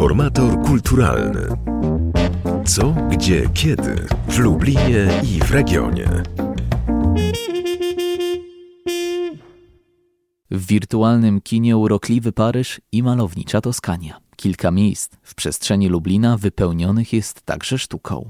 Informator kulturalny. Co, gdzie, kiedy w Lublinie i w regionie. W wirtualnym kinie urokliwy Paryż i malownicza Toskania. Kilka miejsc w przestrzeni Lublina wypełnionych jest także sztuką.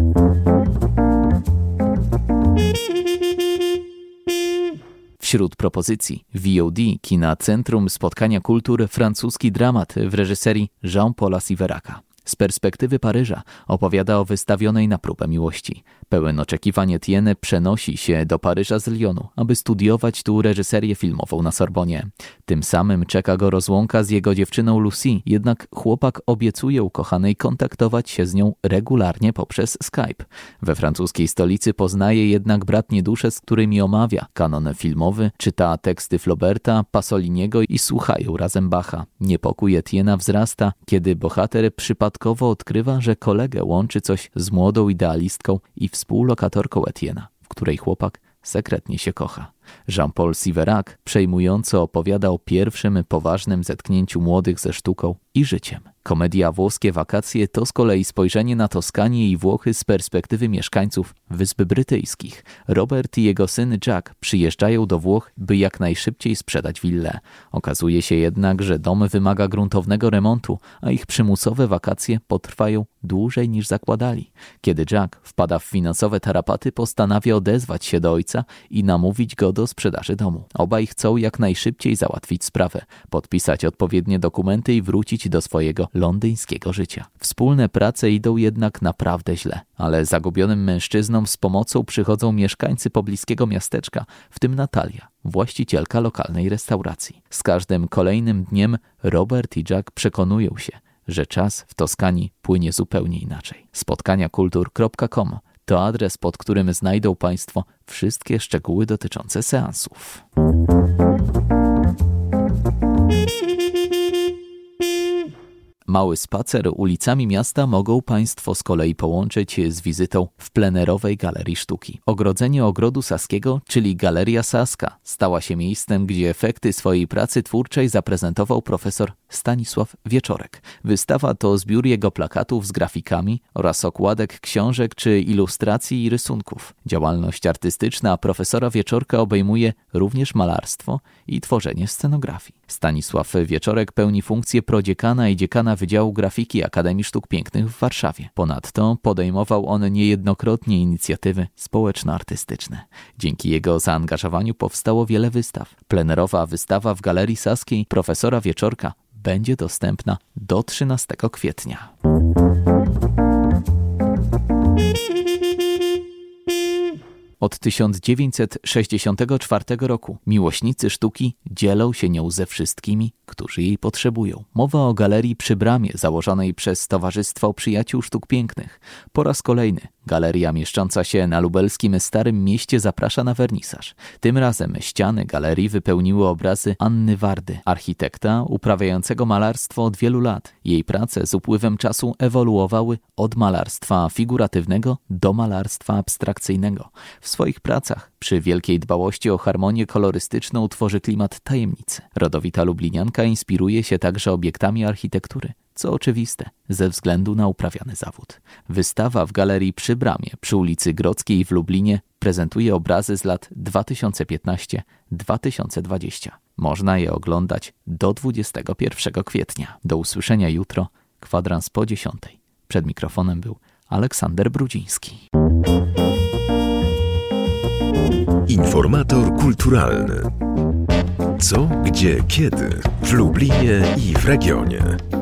Wśród propozycji VOD kina Centrum Spotkania Kultur francuski dramat w reżyserii Jean-Paula Siveraca. Z perspektywy Paryża opowiada o wystawionej na próbę miłości. Pełen oczekiwań Etienne przenosi się do Paryża z Lyonu, aby studiować tu reżyserię filmową na Sorbonie. Tym samym czeka go rozłąka z jego dziewczyną Lucy, jednak chłopak obiecuje ukochanej kontaktować się z nią regularnie poprzez Skype. We francuskiej stolicy poznaje jednak bratnie dusze, z którymi omawia kanon filmowy, czyta teksty Flauberta, Pasoliniego i słuchają razem Bacha. Niepokój Etienne'a wzrasta, kiedy bohater przypadkowo odkrywa, że kolegę łączy coś z młodą idealistką i współlokatorką Etienne'a, w której chłopak sekretnie się kocha. Jean-Paul Siverac przejmująco opowiada o pierwszym poważnym zetknięciu młodych ze sztuką i życiem. Komedia Włoskie wakacje to z kolei spojrzenie na Toskanię i Włochy z perspektywy mieszkańców Wysp Brytyjskich. Robert i jego syn Jack przyjeżdżają do Włoch, by jak najszybciej sprzedać willę. Okazuje się jednak, że dom wymaga gruntownego remontu, a ich przymusowe wakacje potrwają dłużej niż zakładali. Kiedy Jack wpada w finansowe tarapaty, postanawia odezwać się do ojca i namówić go do sprzedaży domu. Obaj chcą jak najszybciej załatwić sprawę, podpisać odpowiednie dokumenty i wrócić do swojego londyńskiego życia. Wspólne prace idą jednak naprawdę źle, ale zagubionym mężczyznom z pomocą przychodzą mieszkańcy pobliskiego miasteczka, w tym Natalia, właścicielka lokalnej restauracji. Z każdym kolejnym dniem Robert i Jack przekonują się, że czas w Toskanii płynie zupełnie inaczej. spotkaniakultur.com to adres, pod którym znajdą Państwo wszystkie szczegóły dotyczące seansów. Mały spacer ulicami miasta mogą Państwo z kolei połączyć z wizytą w plenerowej Galerii Sztuki. Ogrodzenie Ogrodu Saskiego, czyli Galeria Saska, stała się miejscem, gdzie efekty swojej pracy twórczej zaprezentował profesor Stanisław Wieczorek. Wystawa to zbiór jego plakatów z grafikami oraz okładek książek czy ilustracji i rysunków. Działalność artystyczna profesora Wieczorka obejmuje również malarstwo i tworzenie scenografii. Stanisław Wieczorek pełni funkcję prodziekana i dziekana Wydziału Grafiki Akademii Sztuk Pięknych w Warszawie. Ponadto podejmował on niejednokrotnie inicjatywy społeczno-artystyczne. Dzięki jego zaangażowaniu powstało wiele wystaw. Plenerowa wystawa w Galerii Saskiej profesora Wieczorka będzie dostępna do 13 kwietnia. Od 1964 roku miłośnicy sztuki dzielą się nią ze wszystkimi, którzy jej potrzebują. Mowa o Galerii przy Bramie, założonej przez Towarzystwo Przyjaciół Sztuk Pięknych. Po raz kolejny galeria mieszcząca się na lubelskim Starym Mieście zaprasza na wernisaż. Tym razem ściany galerii wypełniły obrazy Anny Wardy, architekta uprawiającego malarstwo od wielu lat. Jej prace z upływem czasu ewoluowały od malarstwa figuratywnego do malarstwa abstrakcyjnego. W swoich pracach przy wielkiej dbałości o harmonię kolorystyczną tworzy klimat tajemnicy. Rodowita lublinianka inspiruje się także obiektami architektury, co oczywiste ze względu na uprawiany zawód. Wystawa w Galerii przy Bramie przy ulicy Grodzkiej w Lublinie prezentuje obrazy z lat 2015-2020. Można je oglądać do 21 kwietnia. Do usłyszenia jutro, kwadrans po 10. Przed mikrofonem był Aleksander Brudziński. Informator kulturalny. Co, gdzie, kiedy w Lublinie i w regionie.